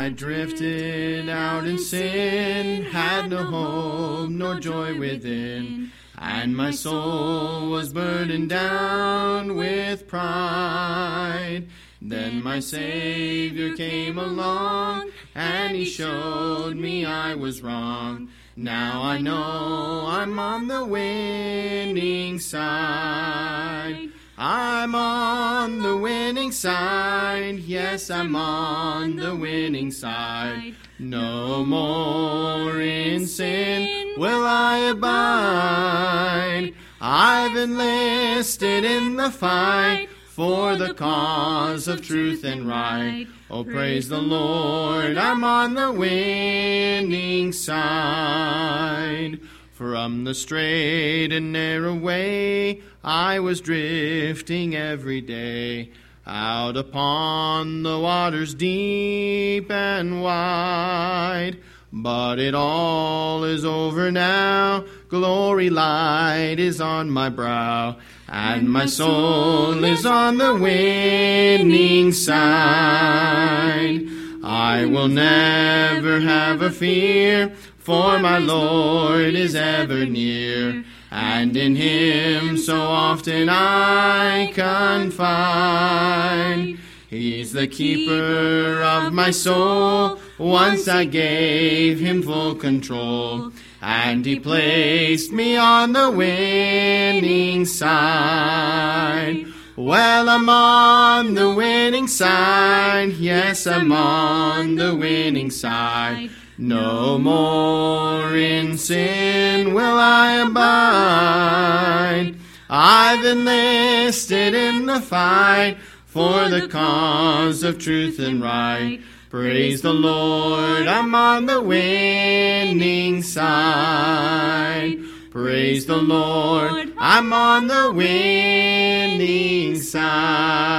I drifted out in sin, had no hope nor joy within, and my soul was burdened down with pride. Then my Savior came along, and he showed me I was wrong. Now I know I'm on the winning side. I'm on the winning side. Yes, I'm on the winning side. No more in sin will I abide. I've enlisted in the fight for the cause of truth and right. Oh, praise the Lord, I'm on the winning side. From the straight and narrow way I was drifting every day, out upon the waters deep and wide. But it all is over now, glory light is on my brow, and my soul is on the winning side. I will never have a fear, for my Lord is ever near, and in him so often I confide. He's the keeper of my soul. Once I gave him full control, and he placed me on the winning side. Well, I'm on the winning side. Yes, I'm on the winning side. No more in sin will I abide. I've enlisted in the fight for the cause of truth and right. Praise the Lord, I'm on the winning side. Praise the Lord, I'm on the winning side.